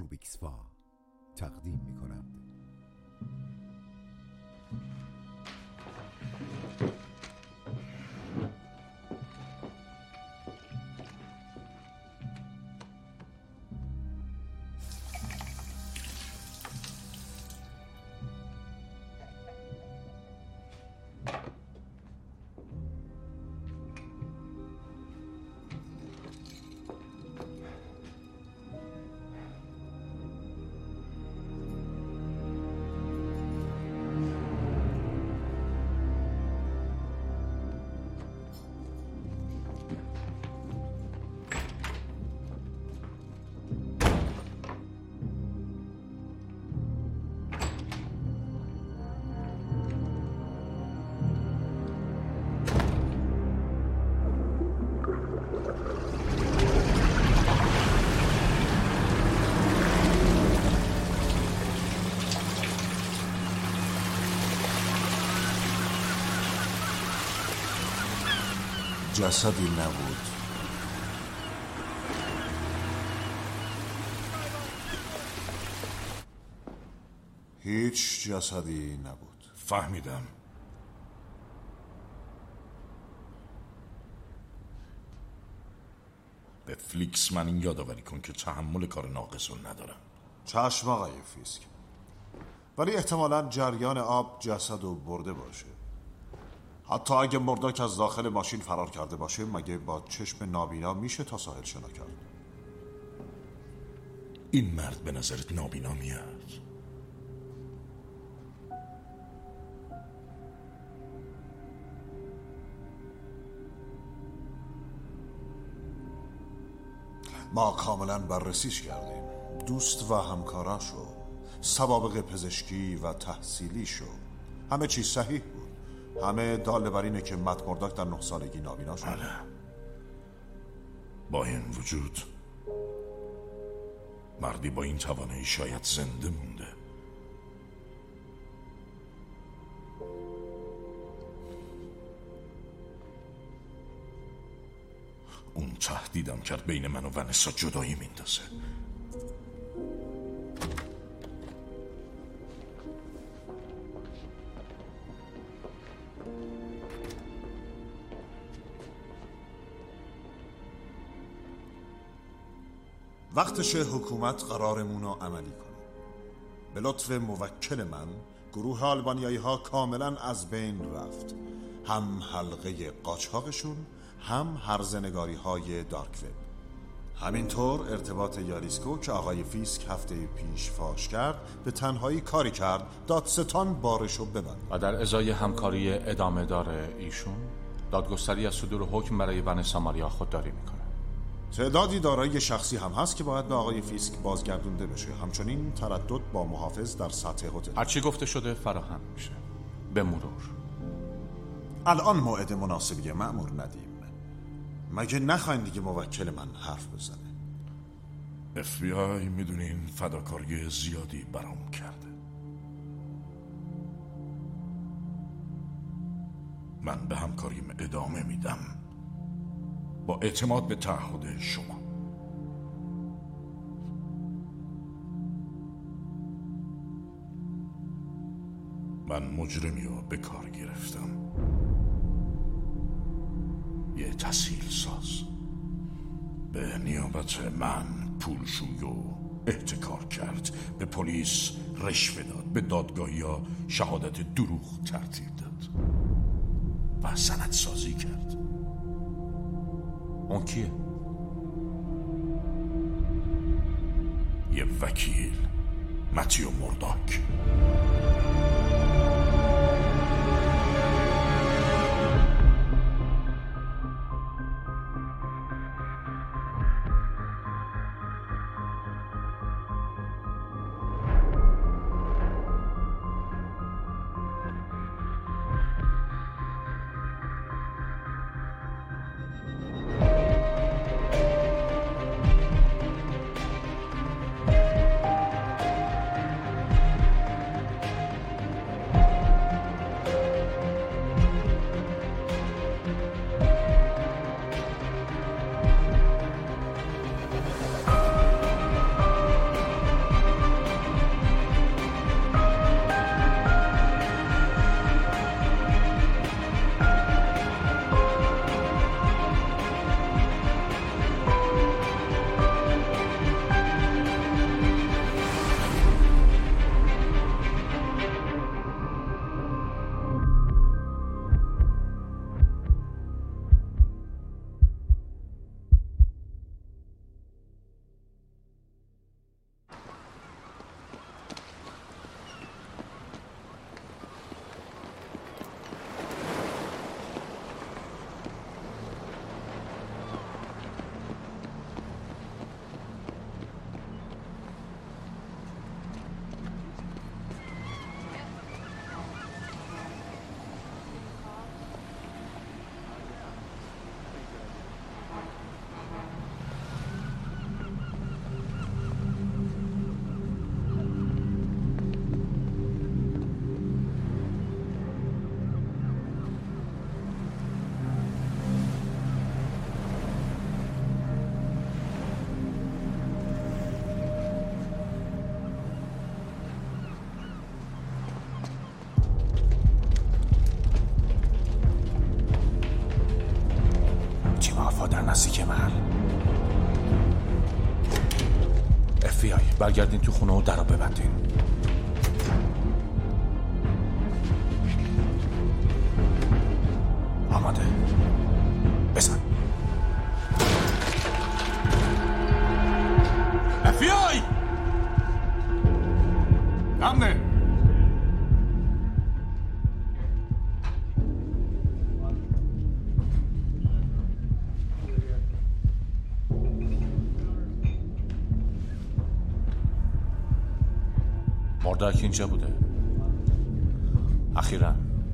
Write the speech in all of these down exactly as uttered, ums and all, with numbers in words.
روبیکسوا تقدیم می کند. جسدی نبود. هیچ جسدی نبود. فهمیدم. به فلیکس من این یادآوری کن که تحمل کار ناقص رو ندارم. چشم آقای فیسک، ولی احتمالاً جریان آب جسد رو برده باشه. حتی اگه مرداک از داخل ماشین فرار کرده باشه، مگه با چشم نابینا میشه تا ساحل شنا کرد؟ این مرد به نظرت نابینا میاد؟ ما کاملا بررسیش کردیم. دوست و همکاراشو، سوابق پزشکی و تحصیلیشو، همه چیز صحیح بود. همه داله بر اینه که مت مرداک در نه سالگی نابینا شد. بله. با این وجود مردی با این توانایی شاید زنده مونده. اون تهدیدم کرد بین من و ونسا جدایی میندازه. وقتشه حکومت قرارمون رو عملی کنه. به لطف موکل من، گروه آلبانیایی ها کاملا از بین رفت. هم حلقه قاچاقشون، هم هرزنگاری های دارک وب. همینطور ارتباط یاریسکو که آقای فیسک هفته پیش فاش کرد، به تنهایی کاری کرد دادستان بارشو ببند. و در ازای همکاری ادامه داره ایشون، دادگستری از صدور حکم برای ونسا ماریا خودداری میکنه. تعدادی دارایی شخصی هم هست که باید به آقای فیسک بازگردونده بشه. همچنین تردد با محافظ در سطح هتل. هرچی گفته شده فراهم میشه به مرور. الان موعد مناسبیه مأمور ندیم. مگه نخواین دیگه موکل من حرف بزنه؟ اف بی آی میدونین فداکاری زیادی برام کرده. من به همکاریم ادامه میدم با اعتماد به تعهد شما. من مجرمی رو به کار گرفتم، یه تسهیل ساز. به نیابت من پولشوی و احتکار کرد، به پلیس رشوه داد، به دادگاهی ها شهادت دروغ ترتیب داد و سندسازی کرد. اون کیه؟ یه وکیل، متیو مرداک. برگردین تو خونه و در رو ببندین. آماده. بزن. اف بی آی! امنه. مردک اینجا بوده. اخیراً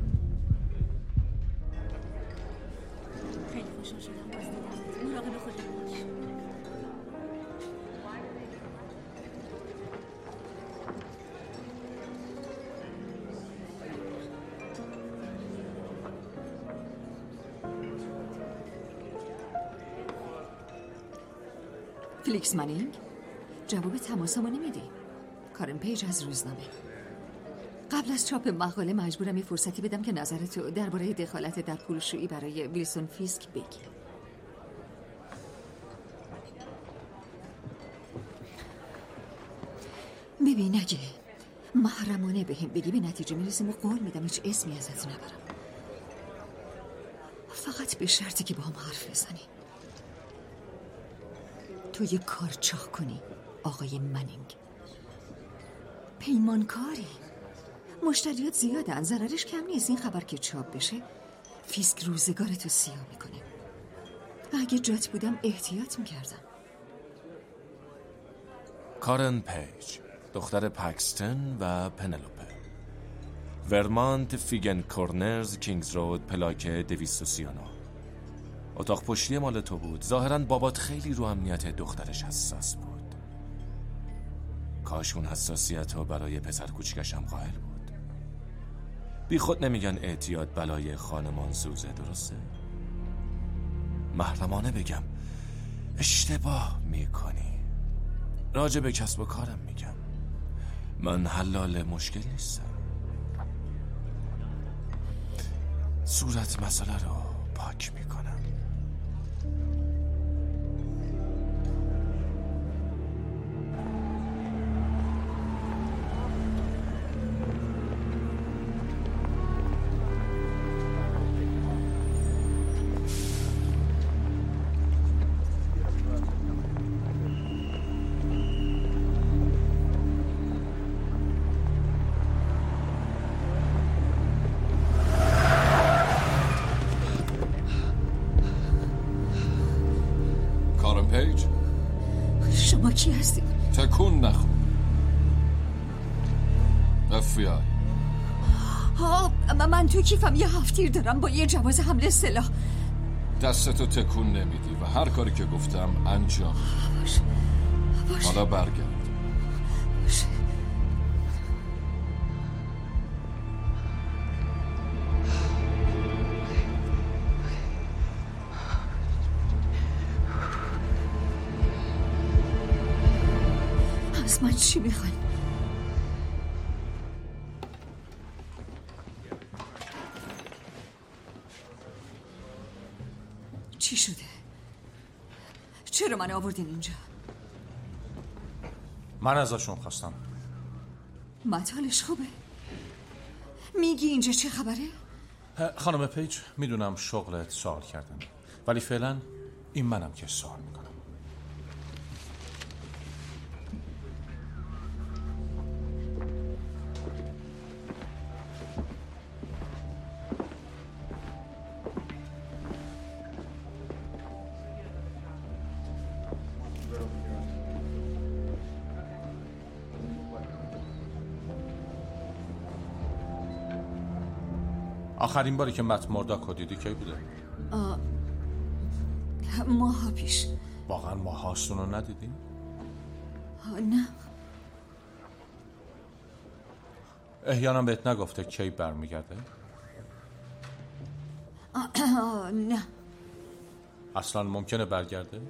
خیلی خوشحال شدم باز دیدم. مراقب خودت باش. فلیکس منینگ؟ جواب تماسمو نمیدی. کارن پیج از روزنامه. قبل از چاپ مقاله مجبورم یه فرصتی بدم که نظرتو درباره دخالت در پولشویی برای ویلسون فیسک بگی. ببین اگه محرمانه بهم بگی به نتیجه میرسیم و قول میدم هیچ اسمی ازت نبرم، فقط به شرطی که با هم حرف بزنی. تو یه کار چاق کنی آقای منینگ. پیمانکاری. مشتریات زیادن، ضررش کم نیست. این خبر که چاپ بشه فیسک روزگارتو سیاه میکنه. اگه جات بودم احتیاط میکردم. کارن پیج، دختر پکستن و پنلوپه. ورمانت فیگن کورنرز، کینگز رود، پلاک دویست و سی و نه. اتاق پشتی مال تو بود. ظاهراً بابات خیلی رو امنیت دخترش حساس بود. کاش اون حساسیت ها برای پسر کوچیکشم قائل بود. بی خود نمیگن اعتیاد بلای خانمان سوزه، درسته؟ محرمانه بگم اشتباه میکنی. راجع به کسب و کارم میگم. من حلال مشکل نیستم. صورت مسئله رو پاک میکنم. پیج؟ شما کی هستید؟ تکون نخور. اف بی آی. ها من تو کیفم یه هفتیر دارم با یه جواز حمله سلاح. دستتو تکون نمیدی و هر کاری که گفتم انجام. باشه باشه. حالا برگرد. باشه. از من چی میخواین؟ چی شده؟ چرا من آوردین اینجا؟ من ازشون خواستم. مطالش خوبه؟ میگی اینجا چه خبره؟ خانم پیج، میدونم شغلت سوال کردن، ولی فعلا این منم که سوال میکنم. آخرین باری که مت مرداک رو دیدی کی بوده؟ آه... ماها پیش. واقعا ماهاستون رو ندیدی؟ نه. احیانا بهت نگفته کی برمیگرده؟ آه... نه. اصلا ممکنه برگرده؟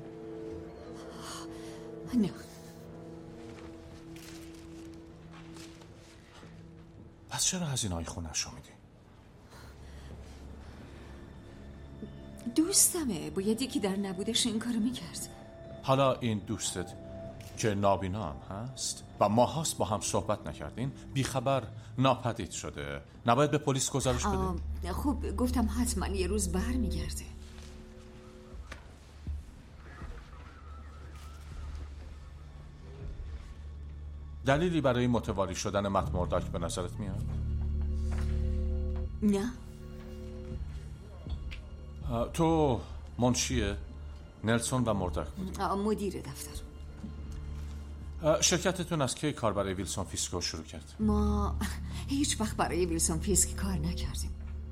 نه. پس چرا هزینه‌های خونه‌شو میدی؟ دوستمه، باید یکی در نبودش این کارو میکرد. حالا این دوستت که نابینا هم هست و ما هاست با هم صحبت نکردین، بیخبر ناپدید شده. نباید به پلیس گزارش بدین؟ خب گفتم حتما یه روز بر میگرده. دلیلی برای متواری شدن مت مرداک به نظرت میاد؟ نه. تو منشی نلسون و مرداک بودی؟ مدیر دفتر. شرکتتون از کی کار برای ویلسون فیسکو شروع کرد؟ ما هیچ وقت برای ویلسون فیسک کار نکردیم.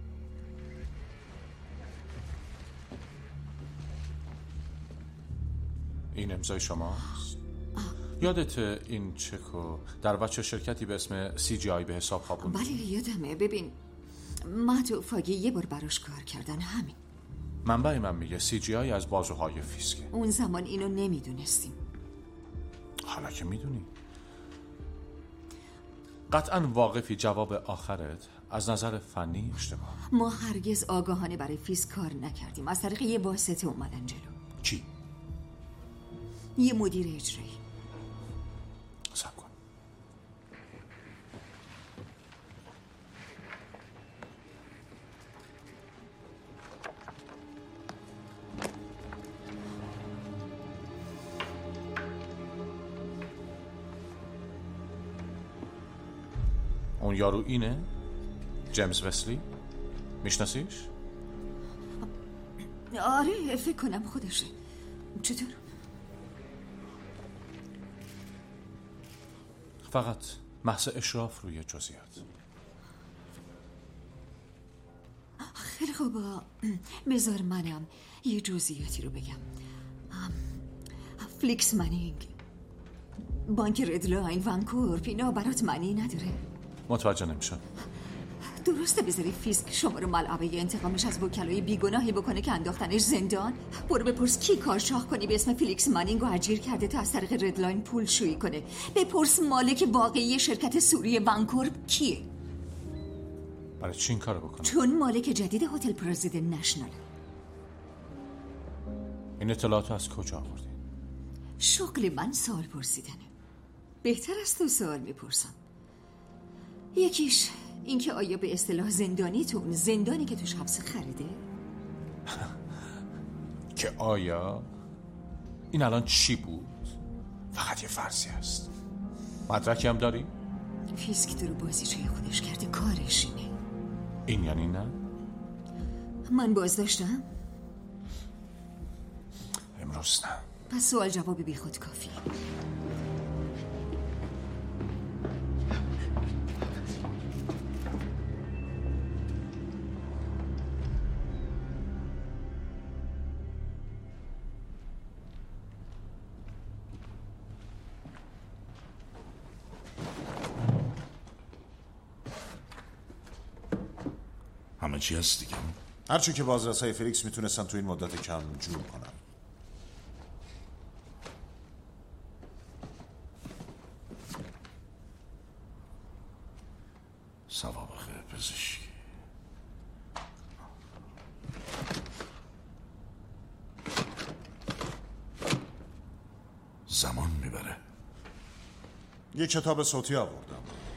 این امضای شماست؟ یادت این چکو در بچه شرکتی به اسم سی جی آی به حساب خوابوند؟ بله یادمه. ببین ما تو فاگی یه بار براش کار کردن، همین. منبع من میگه سی جی آی از بازوهای فیسکه. اون زمان اینو نمیدونستیم. حالا که میدونی. قطعا واقفی جواب آخرت از نظر فنی اشتباه. ما هرگز آگاهانه برای فیسک کار نکردیم. از طریق یه واسطه اومدن جلو. چی؟ یه مدیر اجرایی. صبر کن. اون یارو اینه؟ جیمز وسلی؟ میشناسیش؟ آره فکر کنم خودشه. چطور؟ فقط محض اشراف روی جزئیات. خیلی خوبا، بذار منم یه جزئیاتی رو بگم. فلیکس منینگ، بانک ردلاین، ونکورپ، اینا برات معنی نداره؟ متوجه نمیشم. درسته بذاری فیسک شما رو ملعبه انتقامش از وکلای بیگناهی بکنه که انداختنش زندان؟ برو بپرس کی کارشاخ کنی به اسم فلیکس منینگ رو اجیر کرده تا از طریق ردلاین پول شویی کنه. بپرس مالک واقعی شرکت سوری ونکورپ کیه. برای چی این کارو بکنه؟ چون مالک جدید هتل پرزیدنت نشنال. این اطلاعاتو از کجا آوردی؟ شغل من سوال پرسیدنه. بهتر از تو سوال میپرسم. یکیش اینکه آیا به اصطلاح زندانیتون زندانی که توش حبس خریده؟ که آیا این الان چی بود؟ فقط یه فرضی است. مدرکی هم داری؟ فیسک تو رو بازیچه خودش کرده، کارش اینه. این یعنی نه؟ من بازداشتم؟ امروز نه. پس سوال جواب بی خود کافی. همه چی هست دیگه؟ هرچی که بازرسای فلیکس میتونستن تو این مدت کم جور کنن. سوابق پزشکی، زمان میبره. یه کتاب صوتی آوردم.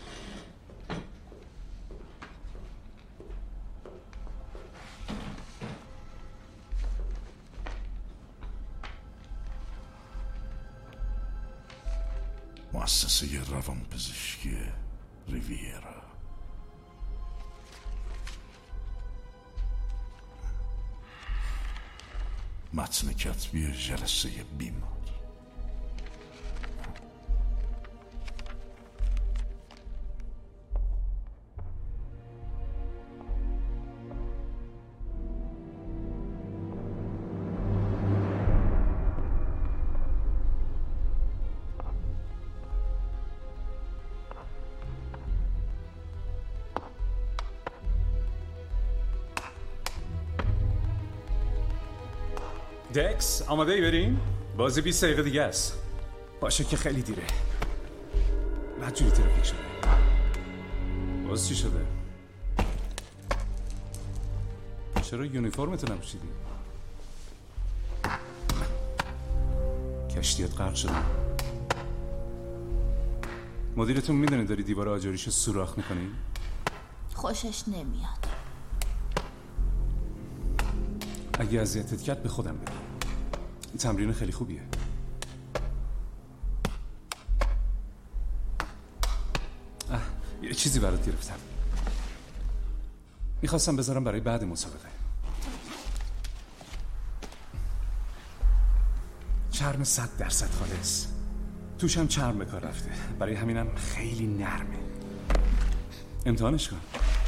مؤسسه روانپزشکی ریویرا. متن کتبی جلسه بیمار. دکس آماده ای بریم؟ بازی بیست دقیقه دیگه است. باشه که خیلی دیره. بدجوری ترافیک شده. باز چی شده؟ چرا یونیفرمتو نپوشیدی؟ کشتیت غرق شده. مدیرتون میدونه داری دیوار آجریشو سوراخ میکنی؟ خوشش نمیاد. اگه اذیتت کرد به خودم بگو. تمرین خیلی خوبیه. اه، یه چیزی برات گرفتم. میخواستم بذارم برای بعد مسابقه. چرم صد درصد خالص. توش هم چرم به کار رفته. برای همینم خیلی نرمه. امتحانش کن.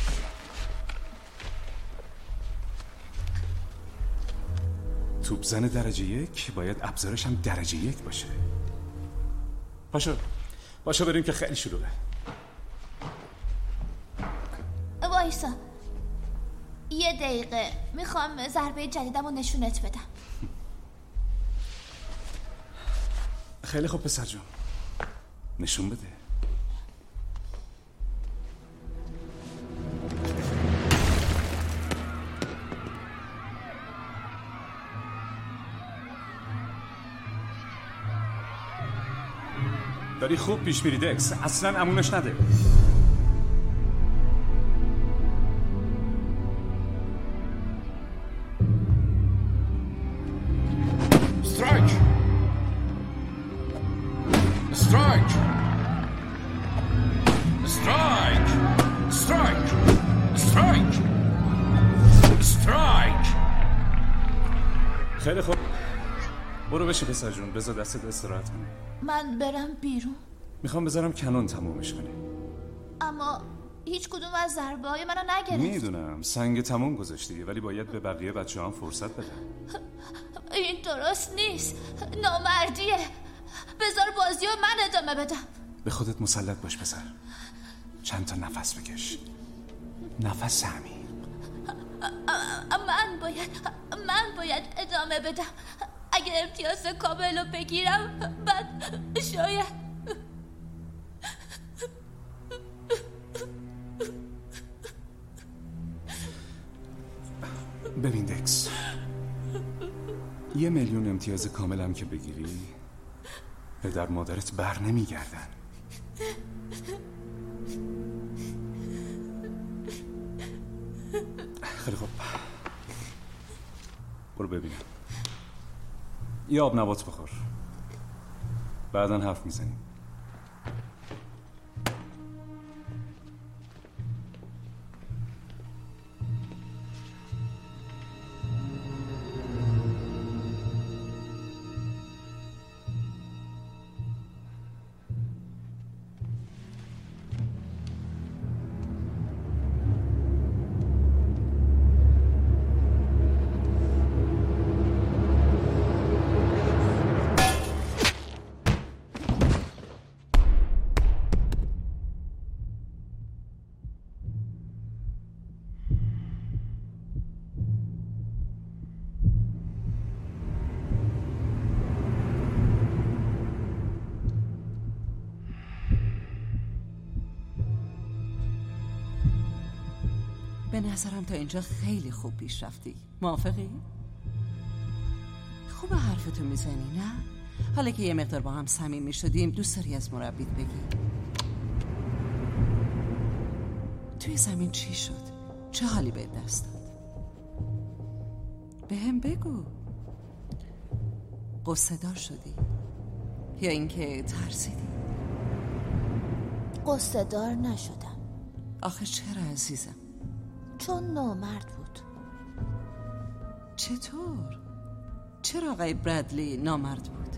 توپ زن درجه یک باید ابزارش هم درجه یک باشه. پاشو پاشو بریم که خیلی شلوغه. وایسا یه دقیقه، میخوام ضربه جدیدم رو نشونت بدم. خیلی خوب پسر جون، نشون بده. داری خوب پیش میری دکس، اصلا امونش نده. استرایک استرایک استرایک استرایک استرایک استرایک. خیلی خوب، برو بشه پسر جون، بذار دستت استراحت کنه. من برم بیرون؟ میخوام بذارم کنون تمومش کنی. اما هیچ کدوم از ضربه های منو نگرفت. میدونم سنگ تموم گذاشتی، ولی باید به بقیه بچه هم فرصت بدن. این درست نیست، نامردیه. بذار بازی رو من ادامه بدم. به خودت مسلط باش پسر. چند تا نفس بکش، نفس عمیق. من باید من باید ادامه بدم. اگه امتیاز کامل رو بگیرم بعد شاید. ببین دکس، یه میلیون امتیاز کاملم که بگیری پدر مادرت بر نمیگردن. خیلی خوب، برو ببینم. یه آب نبات بخور، بعدن حرف میزنیم. به نظرم تا اینجا خیلی خوب پیش رفتی. موافقی؟ خوب حرفتو میزنی نه؟ حالا که یه مقدار با هم صمیمی شدیم، دوست داری از مربیت بگی؟ توی زمین چی شد؟ چه حالی به دست داد؟ به هم بگو. قصه دار شدی؟ یا اینکه ترسیدی؟ قصه دار نشدم. آخه چرا عزیزم؟ چون نامرد بود. چطور؟ چرا آقای برادلی نامرد بود؟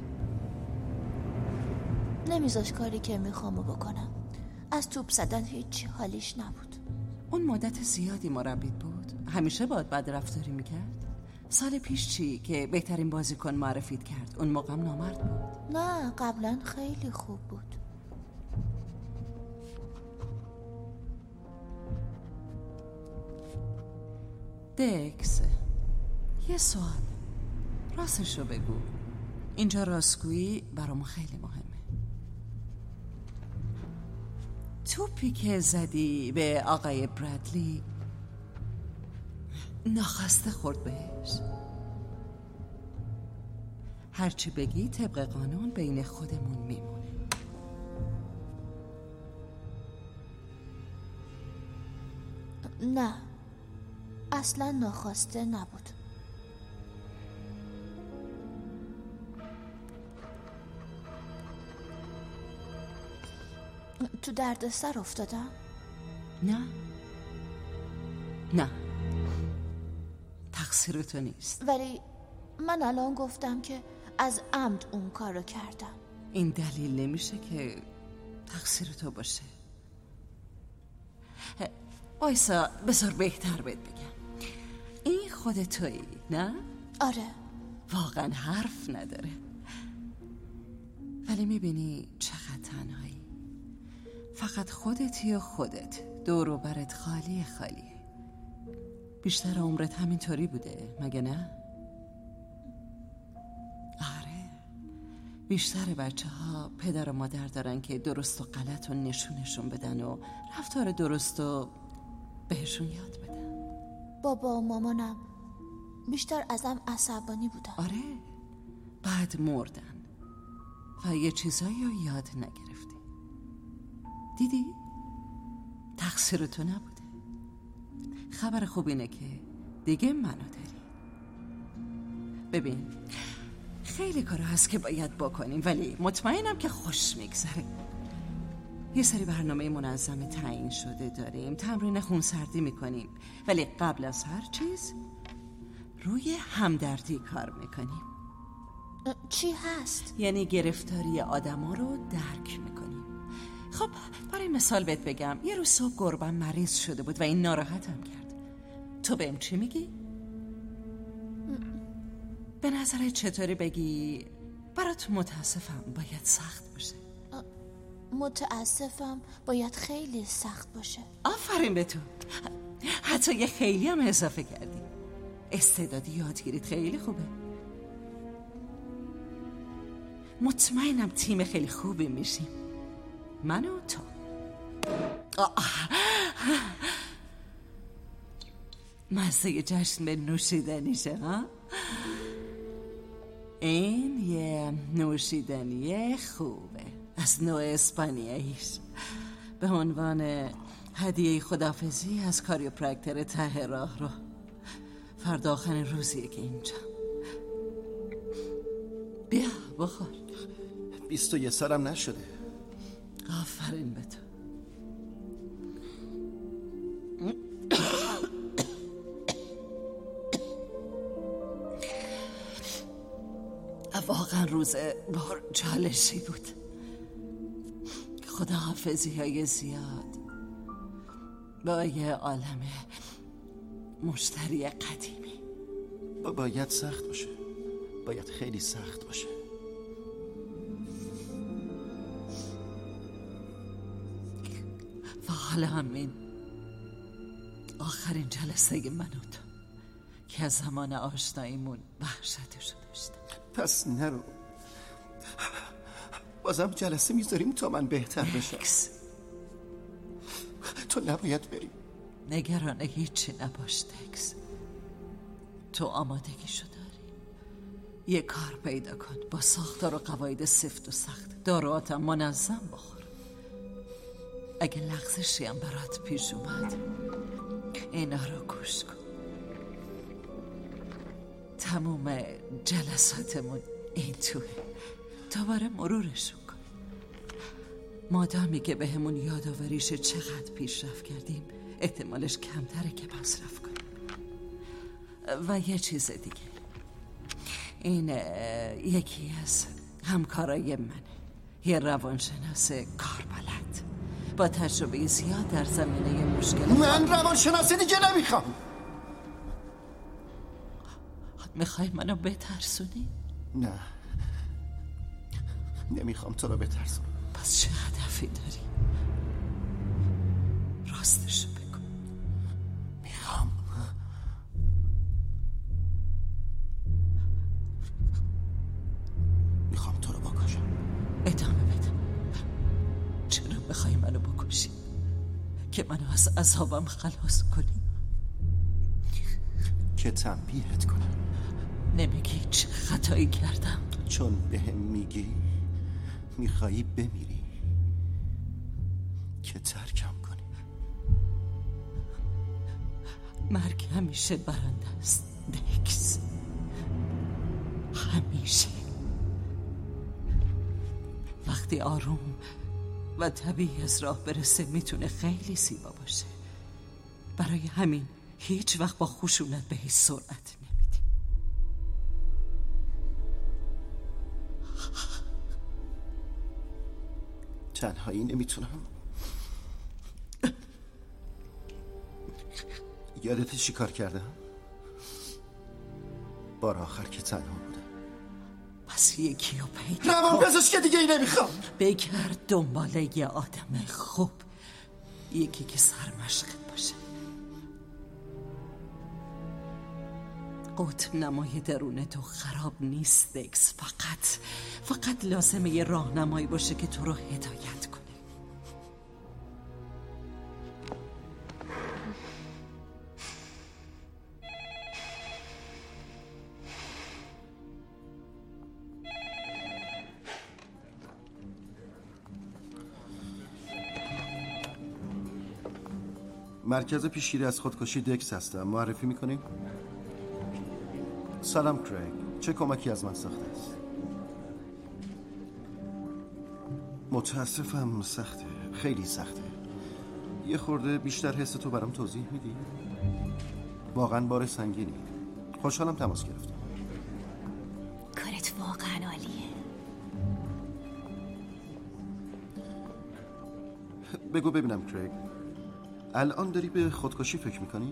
نمیذاش کاری که میخوامو بکنم. از توپ زدن هیچی حالیش نبود. اون مدت زیادی مربیت بود؟ همیشه باید بد رفتاری میکرد؟ سال پیش چی که بهترین بازیکن معرفیت کرد اون موقع نامرد بود؟ نه، قبلا خیلی خوب بود. دکس، یه سوال، راستشو بگو. اینجا راستگویی برام خیلی مهمه. توپی که زدی به آقای برادلی ناخواسته خورد بهش؟ هرچی بگی طبق قانون بین خودمون میمونه. نه، اصلا ناخواسته نبود. تو دردسر افتادم؟ نه نه، تقصیر تو نیست. ولی من الان گفتم که از عمد اون کارو کردم. این دلیل نمیشه که تقصیر تو باشه. وایسا بذار بهتر بهت بگم. این خود تویی، نه؟ آره. واقعا حرف نداره. ولی میبینی چقدر تنهایی. فقط خودتی و خودت. دور و برت خالی خالیه. بیشتر عمرت همینطوری بوده مگه نه؟ آره، بیشتر بچه ها پدر و مادر دارن که درست و غلط رو نشونشون بدن و رفتار درست و بهشون یاد بدن. بابا و مامانم بیشتر ازم عصبانی بودن. آره، بعد مردن و یه چیزایی رو یاد نگرفتی. دیدی؟ تقصیر تو نبوده. خبر خوب اینه که دیگه منو داری. ببین، خیلی کارا هست که باید بکنیم ولی مطمئنم که خوش میگذره. یه سری برنامه منظم تعیین شده داریم، تمرین خونسردی میکنیم، ولی قبل از هر چیز روی همدردی کار میکنیم. چی هست؟ یعنی گرفتاری آدما رو درک میکنیم. خب برای مثال بهت بگم، یه روز صبح گربم مریض شده بود و این ناراحتم کرد. تو بهم چی میگی؟ به نظرت چطوری بگی برات متاسفم باید سخت باشه؟ متاسفم باید خیلی سخت باشه. آفرین به تو، حتی یه خیلی هم اضافه کردی. استعدادی یادگیریت خیلی خوبه. مطمئنم تیم خیلی خوبی میشیم، من و تو. مزه جشن به نوشیدنیشه ها؟ این یه نوشیدنی خوبه از نوع اسپانیاییش، به عنوان هدیه خداحافظی از کاریوپرکتر ته راه رو. فردا آخرین روزیه که اینجا. بیا بخور. بیست و یه سالم نشده. آفرین به تو. واقعا روز بار چالشی بود. خداحافظی های زیاد با یه عالم مشتری قدیمی. با باید سخت باشه، باید خیلی سخت باشه. و حالا همین آخرین جلسه من و تو که از زمان آشناییمون وحشتشو داشتم. پس نرو، بازم جلسه میذاریم تا من بهتر بشم. تو نباید بری. نگران هیچی نباش تکس. تو آمادگیشو داری. یه کار پیدا کن با ساختار و قواعد سفت و سخت. داروهاتم منظم بخور. اگه لغزشی هم برات پیش اومد اینا رو گوش کن. تموم جلساتمون این توه. دوباره مرورشون کن. مادامی که به همون یادآوریش چقدر پیشرفت کردیم احتمالش کمتره که مصرف کنیم. و یه چیز دیگه، این یکی از همکارای منه، یه روانشناس کاربلد با تجربه زیاد در زمینه مشکل. من روانشناسی دیگه نمیخوام. میخوای منو بترسونی؟ نه، نمیخوام تو رو بترسونم. پس چه هدفی داری؟ راستشو بگو. میخوام میخوام تو رو بکشم. ادامه بده. چرا میخوای منو بکشی؟ که منو از عذابم خلاص کنی؟ که تنبیهت کنم. نمیگی چه خطایی کردم؟ چون به هم میگی میخوایی بمیری که ترکم کنی. مرگ همیشه برنده است دکس، همیشه. وقتی آروم و طبیعی از راه برسه میتونه خیلی زیبا باشه. برای همین هیچ وقت با خشونت به هیچ سرعت نمیدی. تنهایی نمیتونم. یادت چی کار کردم؟ بار آخر که تنها بودم. پس یکی رو پیدا روان پزشک که دیگه ای نمیخوام. بگرد دنباله یه آدم خوب، یکی که سرمشقت باشه. قطب نمای درون تو خراب نیست دکس، فقط فقط لازمه یه راهنمایی باشه که تو رو هدایت کنه. مرکز پیشگیری از خودکشی دکس هستم. معرفی میکنیم؟ سلام کریگ، چه کمکی از من ساخته است؟ متاسفم، سخته، خیلی سخته. یه خورده بیشتر حس تو برام توضیح میدی؟ واقعا بار سنگینی. خوشحالم تماس گرفتم. کارت واقعا عالیه. بگو ببینم کریگ، الان داری به خودکشی فکر میکنی؟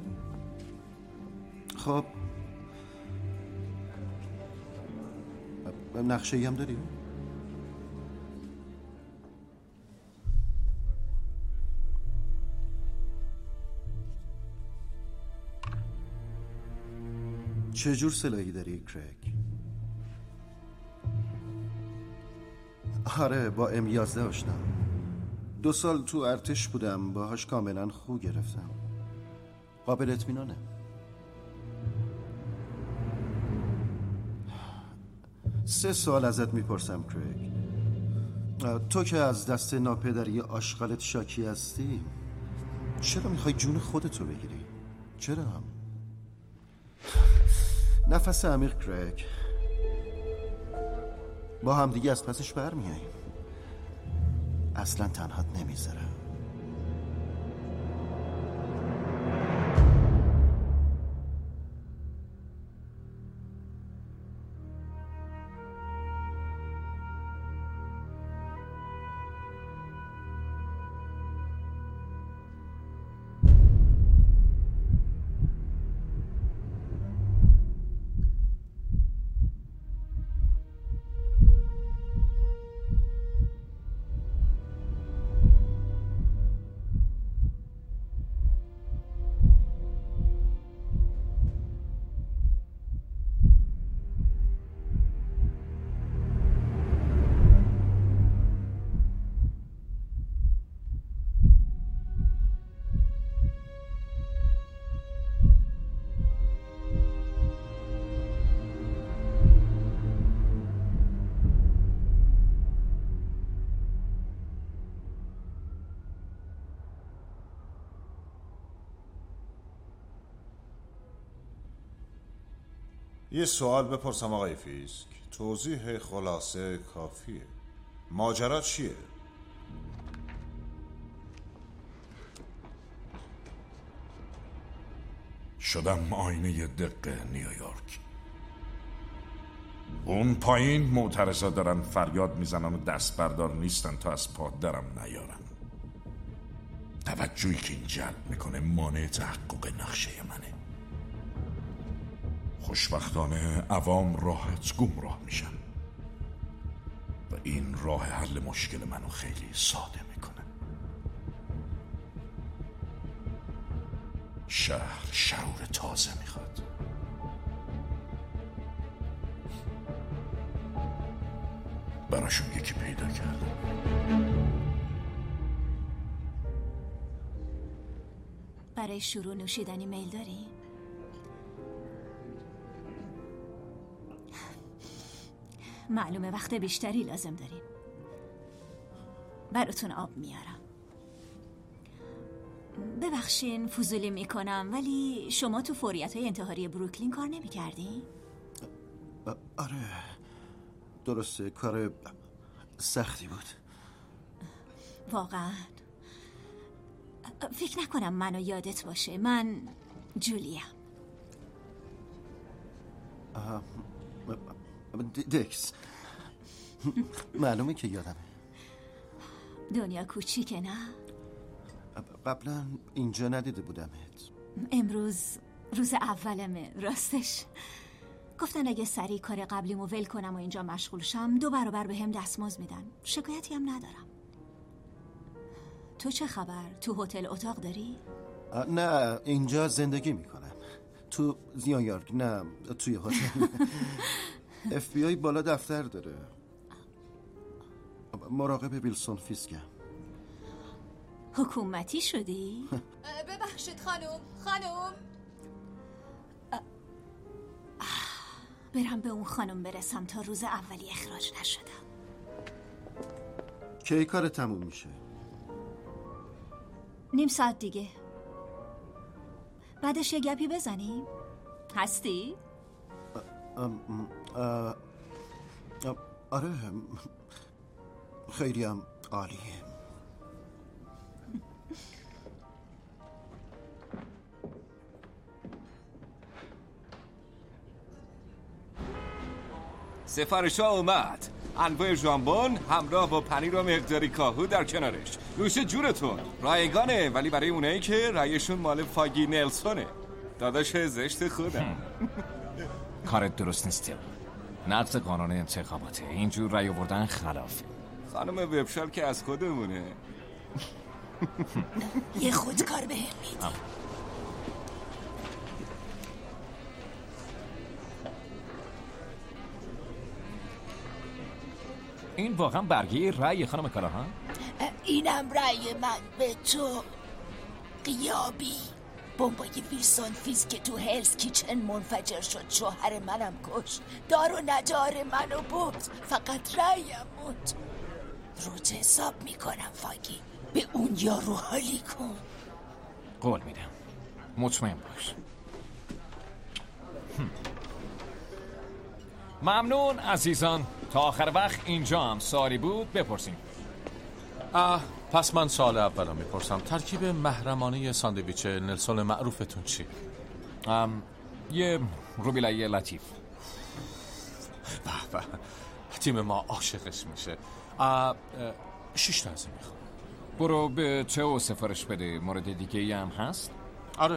خب نقشه ای هم داری؟ چه جور سلاحی داری کریگ؟ آره با ام یازده آشنام. دو سال تو ارتش بودم، باهاش کاملا خو گرفتم. قابل اطمینانه. سه سوال ازت میپرسم کریگ. تو که از دست ناپدری آشغالت شاکی هستی، چرا میخوای جون خودتو بگیری؟ چرا هم؟ نفس عمیق کریگ. با هم دیگه از پسش برمیاییم. اصلا تنهات نمیذارم. یه سوال بپرسم آقای فیسک، توضیح خلاصه کافیه. ماجرا چیه؟ شدم آینه دق نیویورک. اون پایین معترضا دارن فریاد میزنن و دست بردار نیستن تا از پا درم نیارن. توجهی که این جلب میکنه مانع تحقق نقشه منه. خوشبختانه عوام راحت گمراه میشن و این راه حل مشکل منو خیلی ساده میکنه. شهر شعور تازه میخواد. براشون یکی پیدا کردم. برای شروع نوشیدنی میل داری؟ معلومه وقت بیشتری لازم داریم. براتون آب میارم. ببخشین فضولی میکنم، ولی شما تو فوریت های انتحاری بروکلین کار نمی کردی؟ آره درسته، کار سختی بود. واقعا فکر نکنم منو یادت باشه. من جولیم. دکس. معلومه که یادمه. دنیا کوچیکه نه؟ قبلا اینجا ندیده بودمت. امروز روز اولمه. راستش گفتن اگه سریع کار قبلیمو ول کنم و اینجا مشغول شم دو برابر به هم دستمزد میدن. شکایتی هم ندارم. تو چه خبر؟ تو هتل اتاق داری؟ نه اینجا زندگی میکنم. تو نیویورک. نه توی هتل. اف بی آی بالا دفتر داره. مراقب ویلسون فیسکم. حکومتی شدی؟ ببخشید خانم. خانم برم به اون خانم برسم تا روز اولی اخراج نشدم. کی کار تموم میشه؟ نیم ساعت دیگه. بعدش یه گپی بزنیم؟ هستی؟ ام ام آره خیلی هم عالیه. سفارش ها اومد. انواع ژامبون همراه با پنیر و مقداری کاهو در کنارش. نوش جونتون. رایگانه، ولی برای اونایی که رایشون مال فاگی نلسونه. داداش زشت خودم. کارت درست نیست. نقض قانون انتخاباته. اینجور رای آوردن خلافه. خانم وبشال که از خودمونه. یه خودکار به هم میدی. این واقعا برگه رأی خانم کالاهان؟ اینم رأی من به تو. قیابی بمبای ویلسون فیس که تو هلز کیچن منفجر شد شوهر منم کش. دار و ندار منو برد. فقط رأیم بود. روت حساب میکنم فاگی. به اون یارو حالی کن. قول میدم. مطمئن باش. ممنون عزیزان. تا آخر وقت اینجا هم سوالی بود بپرسیم. آه پس من سوال اولا میپرسم. ترکیب محرمانه ساندویچ نلسون معروفتون چی؟ ام یه روبیلای لطیف. به به تیم ما عاشقش میشه. آه شش تا ازی میخوام. برو به تو سفارش بده. مورد دیگه ای هم هست؟ آره.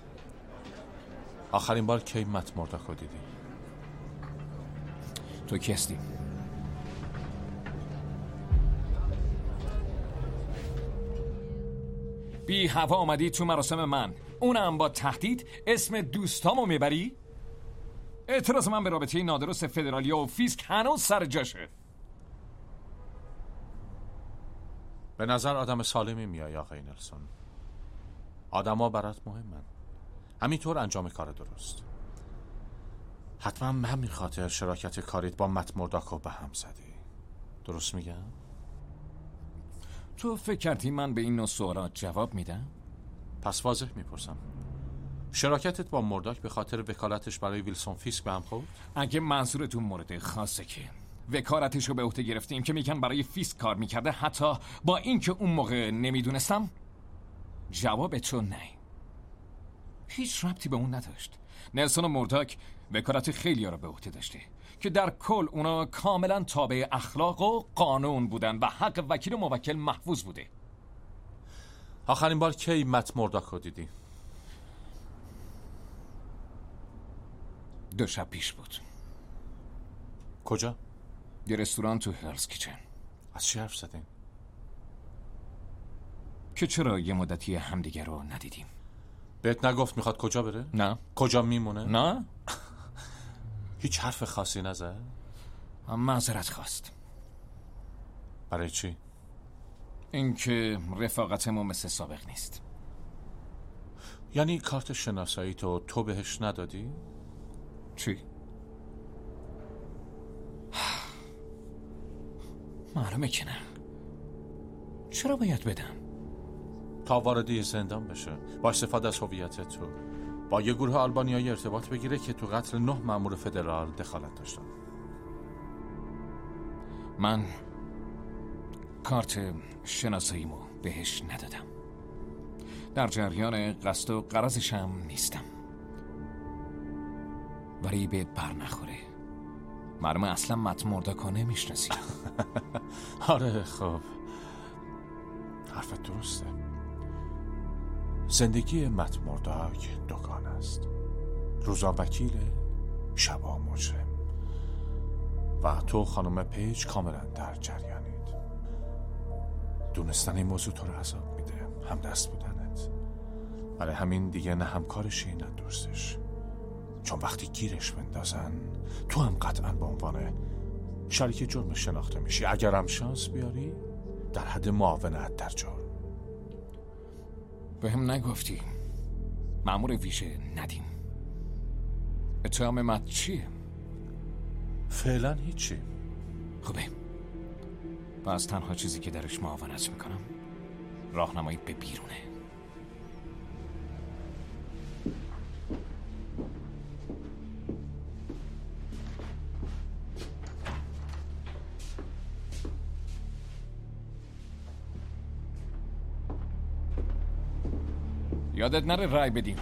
آخرین بار کی مت مرداکو دیدی؟ تو کی هستی؟ بی هوا آمدی تو مراسم من، اونم با تهدید اسم دوستامو میبری؟ اعتراض من به رابطه نادرست فدرالیا و فیسک هنوز سر جاشه. به نظر آدم سالمی میای آقای نلسون. آدم ها برات مهمن. همینطور انجام کار درست. حتما به همین خاطر شراکت کاریت با مت مرداکو به هم زدی. درست میگم؟ تو فکر کردی من به این نوع سوالات جواب میدم؟ پس واضح میپرسم. شراکتت با مرداک به خاطر وکالتش برای ویلسون فیسک به هم خورد؟ اگه منظورتون مورد خاصه که وکالتش رو به عهده گرفتیم که میگن برای فیسک کار میکرده حتی با اینکه اون موقع نمیدونستم، جواب تو نه. هیچ ربطی به اون نداشت. نلسون و مرداک وکالت خیلی ها رو به عهده داشته که در کل اونا کاملا تابع اخلاق و قانون بودن و حق وکیل و موکل محفوظ بوده. آخرین بار کی مت مرداکو دیدی؟ دو شب پیش بود. کجا؟ یه رستوران تو هلز کیچن. از چی حرف زدین؟ که چرا یه مدتی همدیگه رو ندیدیم. بهت نگفت میخواد کجا بره؟ نه. کجا میمونه؟ نه. هیچ حرف خاصی نزد؟ معذرت خواست. برای چی؟ اینکه رفاقتمون مثل سابق نیست. یعنی کارت شناسایی تو تو بهش ندادی؟ چی؟ معلومه که نه. چرا باید بدم؟ تا وارد زندان بشه، با استفاده از هویت تو با یه گروه آلبانیایی ارتباط بگیره که تو قتل نه مأمور فدرال دخالت داشتن. من کارت شناساییمو بهش ندادم. در جریان قصد و غرضشم نیستم. ولی بهت بر نخوره. معلومه اصلا مت مرداکو نمیشناسی. آره خب، حرفت درسته. زندگی مت مرداک دوگان است. روزا وکیل، شبا مجرم. و تو خانم پیج کاملا در جریانید. دونستن این موضوع تو رو عذاب میده، هم دست بودنت. برای همین دیگه نه همکارشی نه دوستش. چون وقتی گیرش بندازن تو هم قطعا به عنوان شریک جرم شناخته میشی. اگرم شانس بیاری در حد معاونت در جرم. به هم نگفتی مأمور ویژه ندیم. اتهام مت چیه؟ فعلا هیچی. خوبه، پس تنها چیزی که درش معاونت میکنم راهنمایی به بیرونه. یادت نره رای بدیم.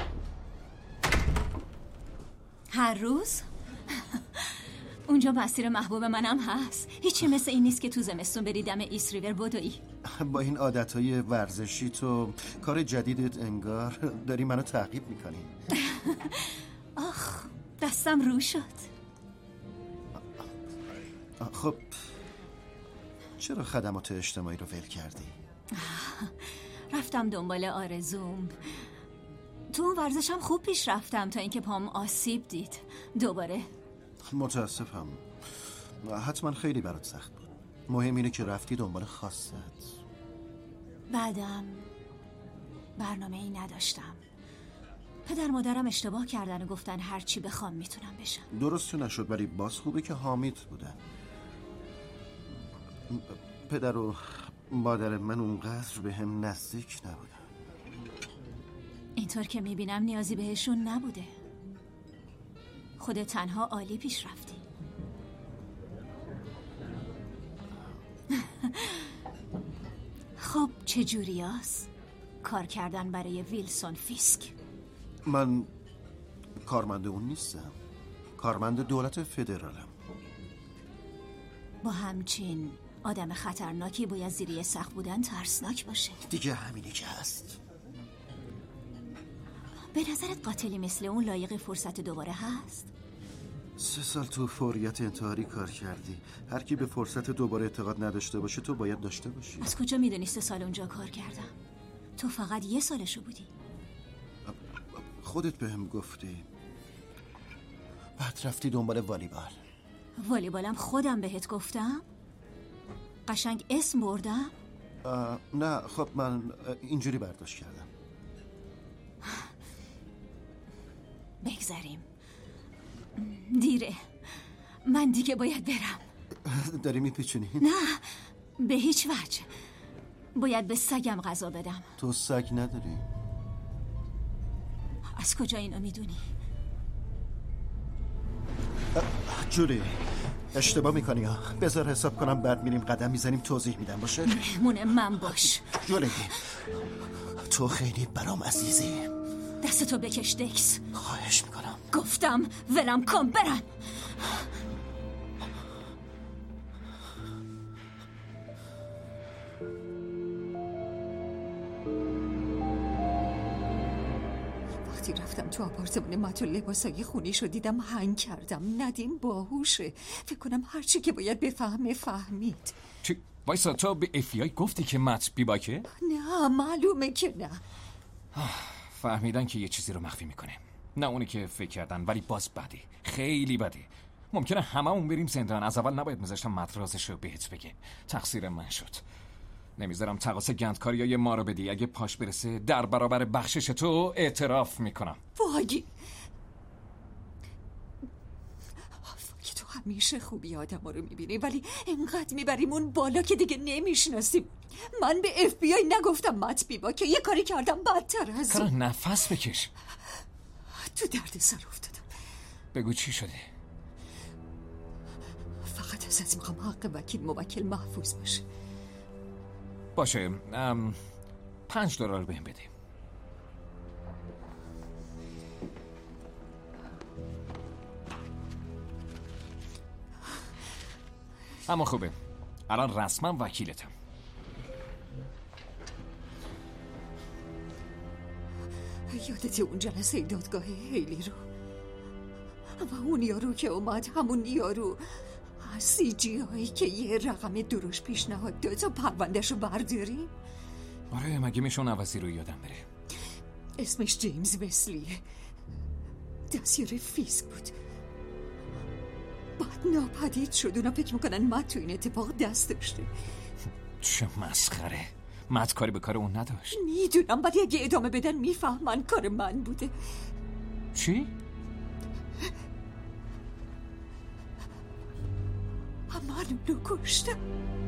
هر روز؟ اونجا مسیر محبوب منم هست. هیچی مثل این نیست که تو زمستون بری دم ایست ریور بدویی. با این عادتهای ورزشی تو کار جدیدت انگار داری منو تعقیب میکنی. آخ دستم رو شد. خب چرا خدمات اجتماعی رو ول کردی؟ رفتم دنبال آرزوم. تو اون ورزشم خوب پیش رفتم تا اینکه پام آسیب دید دوباره. متاسفم، حتما خیلی برات سخت بود. مهم اینه که رفتی دنبال خواستت. بعدم برنامه ای نداشتم. پدر مادرم اشتباه کردن و گفتن هر چی بخوام میتونم بشم. درست نشد، ولی باز خوبه که حامید بودن. پدر و مادر من اونقدر به هم نزدیک نبودن. اینطور که میبینم نیازی بهشون نبوده. خود تنها عالی پیش رفتی. خب چجوری هست کار کردن برای ویلسون فیسک؟ من کارمند اون نیستم، کارمند دولت فدرالم. با همچین آدم خطرناکی باید زیر سقف بودن ترسناک باشه. دیگه همینی که هست. به نظرت قاتلی مثل اون لایق فرصت دوباره هست؟ سه سال تو فوریت انتحاری کار کردی. هر کی به فرصت دوباره اعتقاد نداشته باشه تو باید داشته باشی. از کجا میدونی سه سال اونجا کار کردم؟ تو فقط یه سالشو بودی. خودت بهم گفتی. بعد رفتی دنبال والیبال. والیبالم خودم بهت گفتم؟ قشنگ اسم بردم؟ نه خب من اینجوری برداشت کردم. بگذاریم. دیره، من دیگه باید برم. داری میپیچونی؟ نه به هیچ وجه. باید به سگم غذا بدم. تو سگ نداری؟ از کجا اینو میدونی؟ جولی اشتباه میکنی ها. بذار حساب کنم بعد میریم قدم میزنیم توضیح میدم باشه؟ مهمون من باش. جولی تو خیلی برام عزیزی. دستتو بکش دکس. خواهش میکنم. گفتم ولم کن برم. وقتی رفتم تو آپارتمان مت و لباسای خونیشو دیدم هنگ کردم. ندیم باهوشه. فکر کنم هرچی که باید بفهمه فهمید. چی؟ وایسا تو به اف بی آی گفتی که مت بیباکه؟ نه معلومه که نه. فهمیدن که یه چیزی رو مخفی میکنه. نه اونی که فکر کردن، ولی باز بده، خیلی بده. ممکنه هممون بریم زندان. از اول نباید میذاشتم مت رازش رو بهت بگه. تقصیر من شد. نمیذارم تقاص گندکاریای ما رو بدی. اگه پاش برسه در برابر بخشش تو اعتراف میکنم. وای وای تو همه همیشه خوبی آدم ها رو میبینیم، ولی انقدر میبریم اون بالا که دیگه نمیشناسیم. من به اف بی آی نگفتم مت بیبا که یه کاری کردم بدتر از کارا نفس بکش. تو درد سر افتادم. بگو چی شده؟ فقط ازت میخوام حق وکیل موکل محفوظ باشه. باشه، ام... پنج دلار بهم بده. اما خوبه، الان رسما وکیلتم. یادتی اون جلسه دادگاه هیلی رو؟ و اون یارو که اومد، همون یارو سی جی هایی که یه رقم درشت پیشنهاد داد تا پروندهشو برداریم؟ آره، مگه میشون عوضی رو یادم بره. اسمش جیمز وسلیه، دستیار فیسک بود. بعد ناپدید شد. اونا فکر میکنن مت تو این اتفاق دست داشته. چه مسخره. مت کاری به کار اون نداشت. میدونم، ولی اگه ادامه بدن میفهمن کار من بوده. چی؟ من اونو کشتم.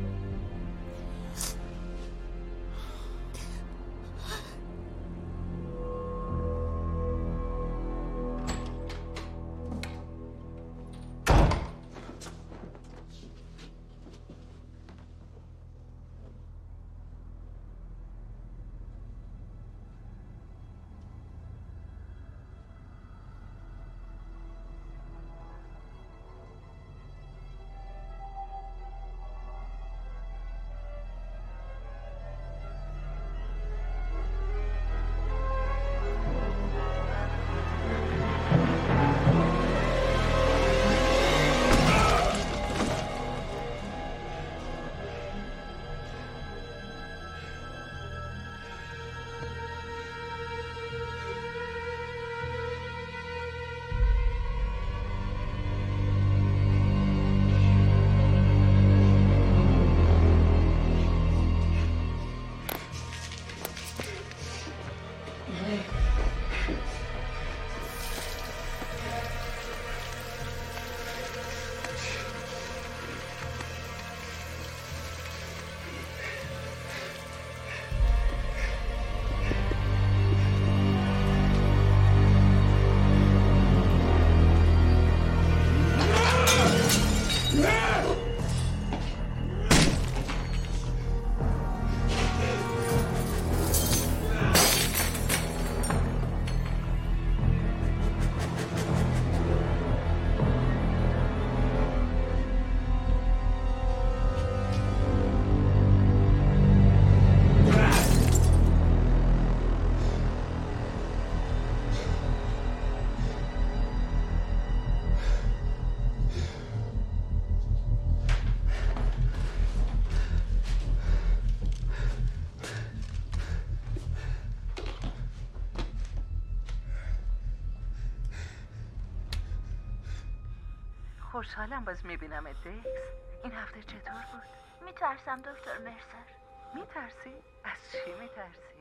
خوشحالم باز میبینم دکس. این هفته چطور بود؟ میترسم دکتر مرسر. میترسی؟ از چی میترسی؟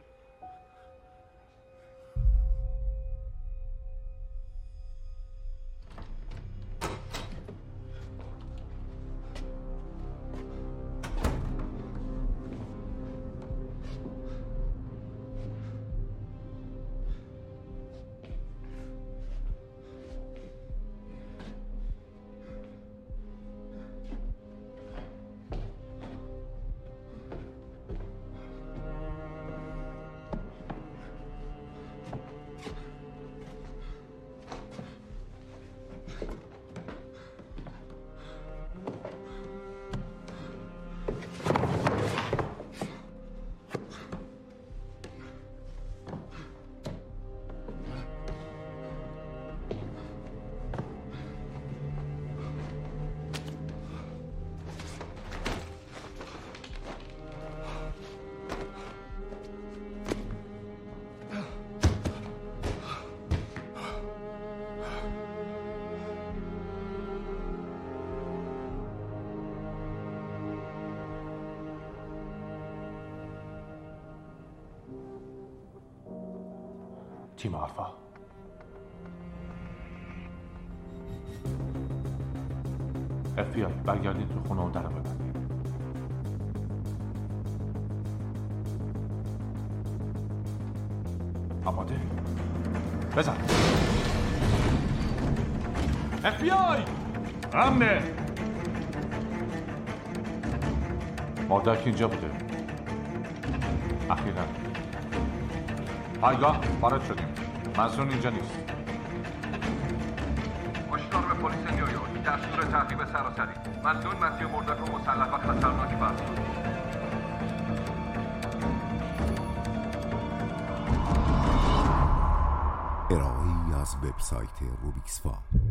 تیم آلفا. اف بی آی برگردید تو خونه و در رو ببندید. آماده؟ بزن. اف بی آی امنه. مردک اینجا بوده. اخیراً پایگاه وارد شدیم. منصور اینجا نیست. هشدار به پلیس نیویورک، دستور تعقیب سراسری. مسئول مسیح مردک و مسلح و خطرناک فرمود. ارائه‌ای از وبسایت روبیکس فا.